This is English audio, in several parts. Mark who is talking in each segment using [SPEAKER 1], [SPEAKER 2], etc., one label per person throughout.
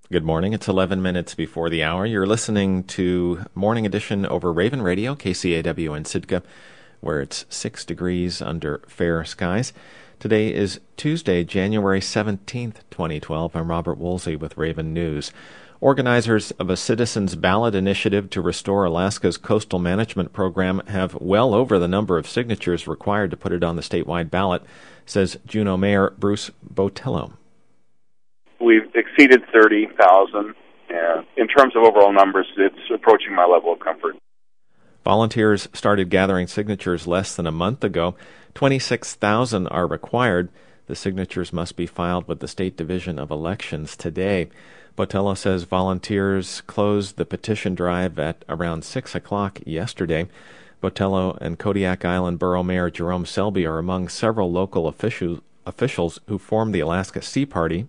[SPEAKER 1] Good morning. It's 11 minutes before the hour. You're listening to Morning Edition over Raven Radio, KCAW in Sitka, where it's 6 degrees under fair skies. Today is Tuesday, January 17th, 2012. I'm Robert Woolsey with Raven News. Organizers of a citizens' ballot initiative to restore Alaska's coastal management program have well over the number of signatures required to put it on the statewide ballot, says Juneau Mayor Bruce Botello.
[SPEAKER 2] We've exceeded 30,000, and in terms of overall numbers, it's approaching my level of comfort.
[SPEAKER 1] Volunteers started gathering signatures less than a month ago. 26,000 are required. The signatures must be filed with the State Division of Elections today. Botello says volunteers closed the petition drive at around 6 o'clock yesterday. Botello and Kodiak Island Borough Mayor Jerome Selby are among several local officials who formed the Alaska Sea Party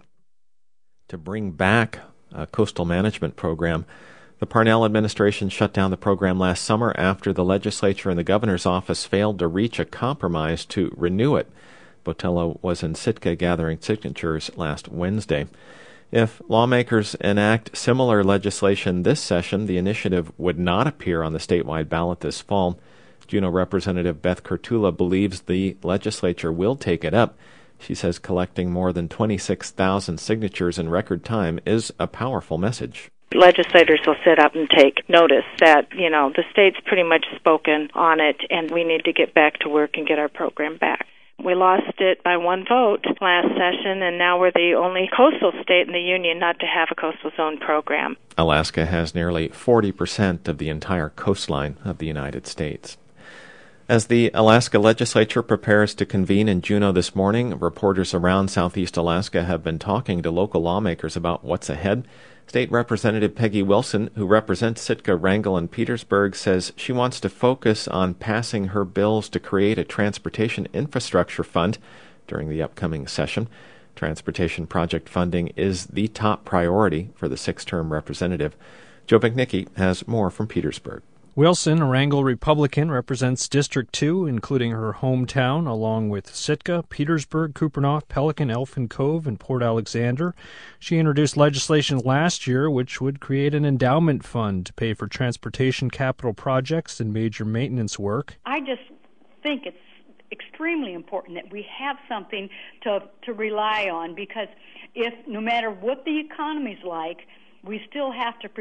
[SPEAKER 1] to bring back a coastal management program. The Parnell administration shut down the program last summer after the legislature and the governor's office failed to reach a compromise to renew it. Botello was in Sitka gathering signatures last Wednesday. If lawmakers enact similar legislation this session, the initiative would not appear on the statewide ballot this fall. Juneau Representative Beth Kurtula believes the legislature will take it up. She says collecting more than 26,000 signatures in record time is a powerful message.
[SPEAKER 3] Legislators will sit up and take notice that, the state's pretty much spoken on it, and we need to get back to work and get our program back. We lost it by one vote last session, and now we're the only coastal state in the Union not to have a coastal zone program.
[SPEAKER 1] Alaska has nearly 40% of the entire coastline of the United States. As the Alaska legislature prepares to convene in Juneau this morning, reporters around southeast Alaska have been talking to local lawmakers about what's ahead. State Representative Peggy Wilson, who represents Sitka, Wrangell, and Petersburg, says she wants to focus on passing her bills to create a transportation infrastructure fund during the upcoming session. Transportation project funding is the top priority for the six-term representative. Joe Vignicki has more from Petersburg.
[SPEAKER 4] Wilson, a Wrangell Republican, represents District 2, including her hometown, along with Sitka, Petersburg, Kupreanof, Pelican, Elfin Cove, and Port Alexander. She introduced legislation last year which would create an endowment fund to pay for transportation capital projects and major maintenance work.
[SPEAKER 5] I just think it's extremely important that we have something to rely on, because if no matter what the economy's like, we still have to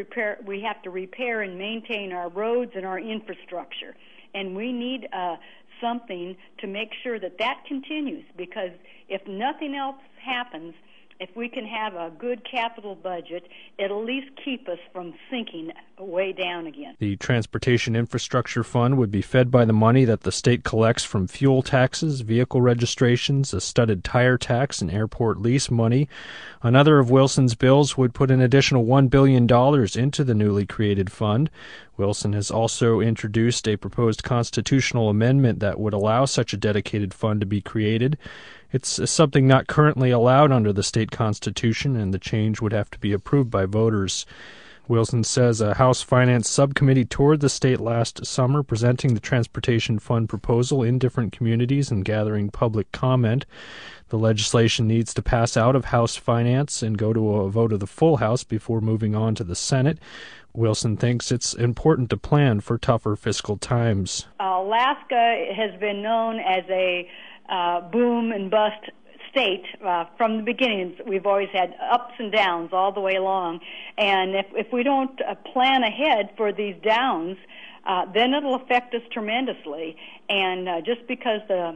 [SPEAKER 5] repair and maintain our roads and our infrastructure. And we need something to make sure that continues, because if nothing else happens, if we can have a good capital budget, it'll at least keep us from sinking way down again.
[SPEAKER 4] The Transportation Infrastructure Fund would be fed by the money that the state collects from fuel taxes, vehicle registrations, a studded tire tax, and airport lease money. Another of Wilson's bills would put an additional $1 billion into the newly created fund. Wilson has also introduced a proposed constitutional amendment that would allow such a dedicated fund to be created. It's something not currently allowed under the state constitution, and the change would have to be approved by voters. Wilson says a House Finance Subcommittee toured the state last summer, presenting the Transportation Fund proposal in different communities and gathering public comment. The legislation needs to pass out of House Finance and go to a vote of the full House before moving on to the Senate. Wilson thinks it's important to plan for tougher fiscal times.
[SPEAKER 5] Alaska has been known as a boom and bust state from the beginning. We've always had ups and downs all the way along, and if we don't plan ahead for these downs, then it'll affect us tremendously. And just because the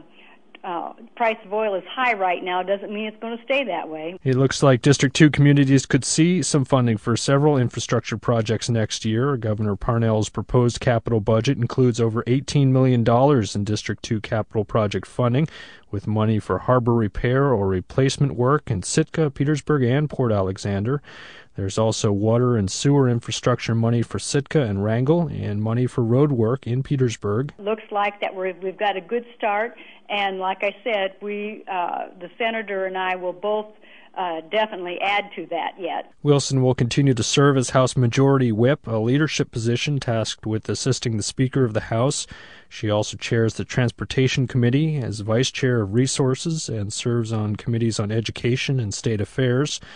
[SPEAKER 5] price of oil is high right now doesn't mean it's going to stay that way. It
[SPEAKER 4] looks like District 2 communities could see some funding for several infrastructure projects next year. Governor Parnell's proposed capital budget includes over $18 million in District 2 capital project funding, with money for harbor repair or replacement work in Sitka, Petersburg, and Port Alexander. There's also water and sewer infrastructure money for Sitka and Wrangell, and money for road work in Petersburg.
[SPEAKER 5] Looks like that we've got a good start, and like I said, the senator and I will both definitely add to that yet.
[SPEAKER 4] Wilson will continue to serve as House Majority Whip, a leadership position tasked with assisting the Speaker of the House. She also chairs the Transportation Committee as Vice Chair of Resources and serves on committees on education and state affairs.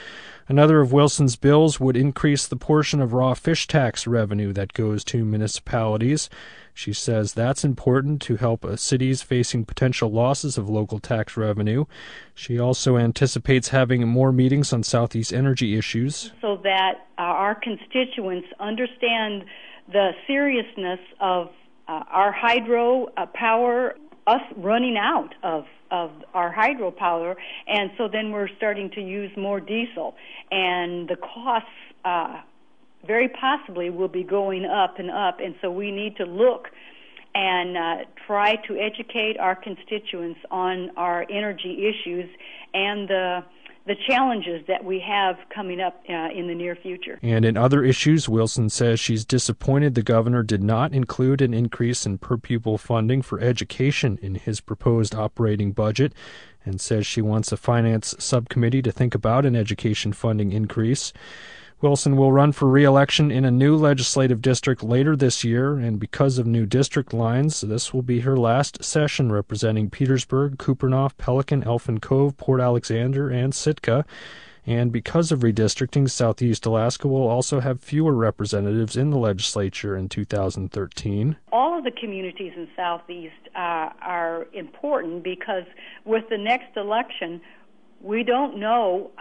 [SPEAKER 4] Another of Wilson's bills would increase the portion of raw fish tax revenue that goes to municipalities. She says that's important to help cities facing potential losses of local tax revenue. She also anticipates having more meetings on Southeast energy issues,
[SPEAKER 5] so that our constituents understand the seriousness of our hydro power, us running out of our hydropower, and so then we're starting to use more diesel, and the costs very possibly will be going up, and so we need to look and try to educate our constituents on our energy issues and the challenges that we have coming up in the near future.
[SPEAKER 4] And in other issues, Wilson says she's disappointed the governor did not include an increase in per-pupil funding for education in his proposed operating budget, and says she wants a finance subcommittee to think about an education funding increase. Wilson will run for re-election in a new legislative district later this year, and because of new district lines, this will be her last session representing Petersburg, Kupreanof, Pelican, Elfin Cove, Port Alexander, and Sitka. And because of redistricting, Southeast Alaska will also have fewer representatives in the legislature in 2013.
[SPEAKER 5] All of the communities in Southeast are important because with the next election, we don't know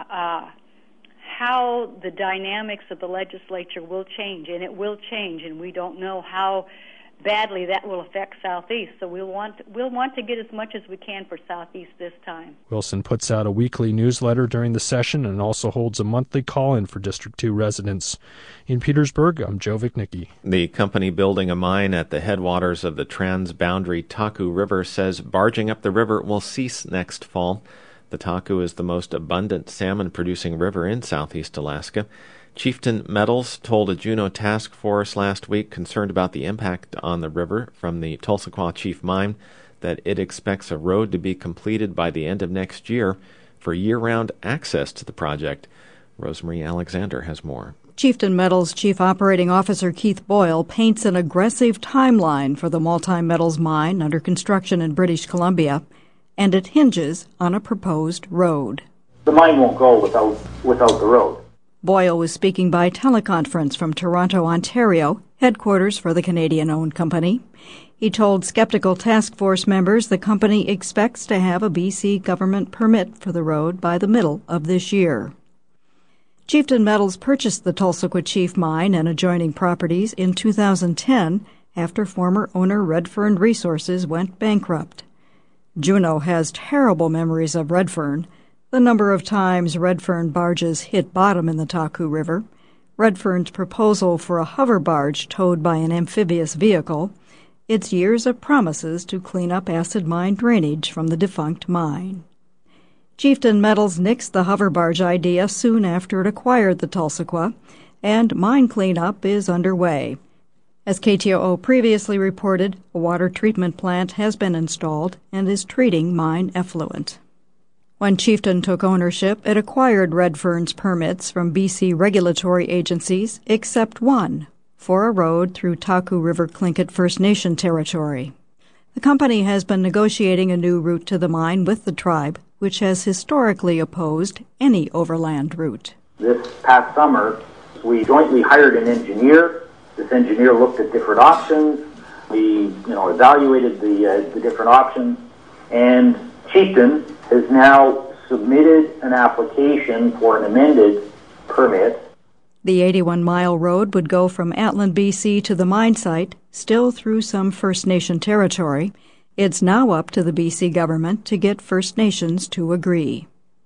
[SPEAKER 5] how the dynamics of the legislature will change, and it will change, and we don't know how badly that will affect Southeast. So we'll want to get as much as we can for Southeast this time.
[SPEAKER 4] Wilson puts out a weekly newsletter during the session and also holds a monthly call-in for District 2 residents. In Petersburg, I'm Joe Vicnicki.
[SPEAKER 1] The company building a mine at the headwaters of the transboundary Taku River says barging up the river will cease next fall. The Taku is the most abundant salmon-producing river in Southeast Alaska. Chieftain Metals told a Juneau task force last week concerned about the impact on the river from the Tulsequah Chief Mine that it expects a road to be completed by the end of next year for year-round access to the project. Rosemarie Alexander has more.
[SPEAKER 6] Chieftain Metals Chief Operating Officer Keith Boyle paints an aggressive timeline for the multi-metals mine under construction in British Columbia, and it hinges on a proposed road.
[SPEAKER 7] The mine won't go without the road.
[SPEAKER 6] Boyle was speaking by teleconference from Toronto, Ontario, headquarters for the Canadian-owned company. He told skeptical task force members the company expects to have a BC government permit for the road by the middle of this year. Chieftain Metals purchased the Tulsequah Chief Mine and adjoining properties in 2010 after former owner Redfern Resources went bankrupt. Juneau has terrible memories of Redfern, the number of times Redfern barges hit bottom in the Taku River, Redfern's proposal for a hover barge towed by an amphibious vehicle, its years of promises to clean up acid mine drainage from the defunct mine. Chieftain Metals nixed the hover barge idea soon after it acquired the Tulsequah, and mine cleanup is underway. As KTOO previously reported, a water treatment plant has been installed and is treating mine effluent. When Chieftain took ownership, it acquired Redfern's permits from BC regulatory agencies, except one, for a road through Taku River Tlingit First Nation territory. The company has been negotiating a new route to the mine with the tribe, which has historically opposed any overland route.
[SPEAKER 7] This past summer, we jointly hired an engineer. This engineer looked at different options. We, evaluated the different options, and Chieftain has now submitted an application for an amended permit.
[SPEAKER 6] The 81-mile road would go from Atlan, BC to the mine site, still through some First Nation territory. It's now up to the BC government to get First Nations to agree.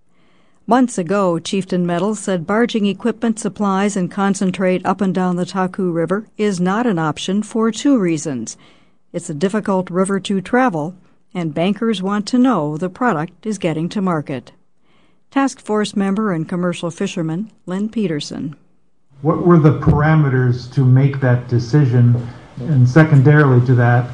[SPEAKER 6] Months ago, Chieftain Metals said barging equipment, supplies, and concentrate up and down the Taku River is not an option for two reasons. It's a difficult river to travel, and bankers want to know the product is getting to market. Task Force member and commercial fisherman Lynn Peterson.
[SPEAKER 8] What were the parameters to make that decision? And secondarily to that,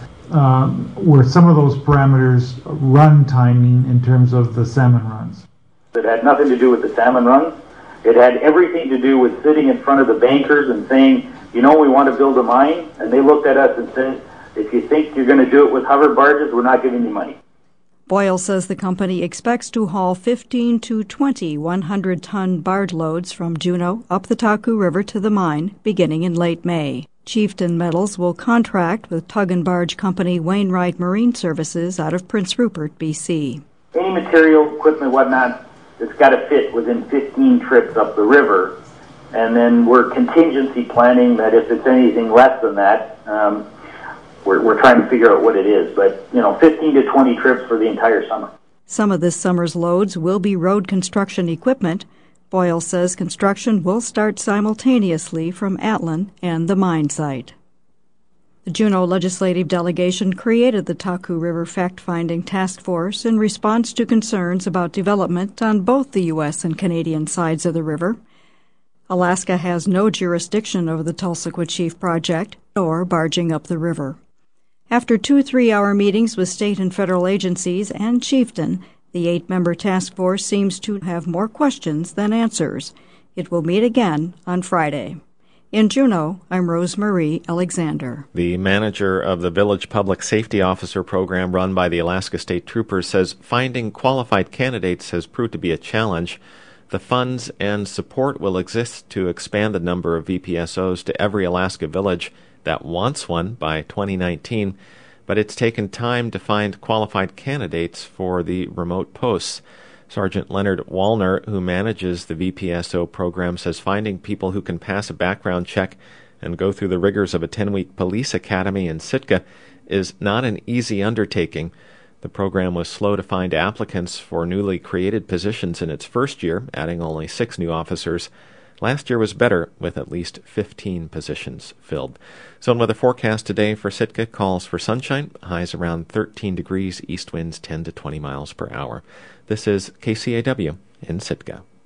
[SPEAKER 8] were some of those parameters run timing in terms of the salmon runs?
[SPEAKER 7] It had nothing to do with the salmon runs. It had everything to do with sitting in front of the bankers and saying, we want to build a mine. And they looked at us and said, if you think you're going to do it with hover barges, we're not giving you money.
[SPEAKER 6] Boyle says the company expects to haul 15 to 20 100-ton barge loads from Juneau up the Taku River to the mine beginning in late May. Chieftain Metals will contract with tug and barge company Wainwright Marine Services out of Prince Rupert, BC.
[SPEAKER 7] Any material, equipment, whatnot, that's got to fit within 15 trips up the river. And then we're contingency planning that if it's anything less than that, we're trying to figure out what it is. But, 15 to 20 trips for the entire summer.
[SPEAKER 6] Some of this summer's loads will be road construction equipment. Boyle says construction will start simultaneously from Atlin and the mine site. The Juneau legislative delegation created the Taku River Fact-Finding Task Force in response to concerns about development on both the U.S. and Canadian sides of the river. Alaska has no jurisdiction over the Tulsa Chief project or barging up the river. After 2 3-hour meetings with state and federal agencies and Chieftain, the 8-member task force seems to have more questions than answers. It will meet again on Friday. In Juneau, I'm Rosemarie Alexander.
[SPEAKER 1] The manager of the Village Public Safety Officer program run by the Alaska State Troopers says finding qualified candidates has proved to be a challenge. The funds and support will exist to expand the number of VPSOs to every Alaska village that wants one by 2019, but it's taken time to find qualified candidates for the remote posts. Sergeant Leonard Wallner, who manages the VPSO program, says finding people who can pass a background check and go through the rigors of a 10-week police academy in Sitka is not an easy undertaking. The program was slow to find applicants for newly created positions in its first year, adding only 6 new officers. Last year was better, with at least 15 positions filled. Zone weather forecast today for Sitka calls for sunshine, highs around 13 degrees, east winds 10 to 20 miles per hour. This is KCAW in Sitka.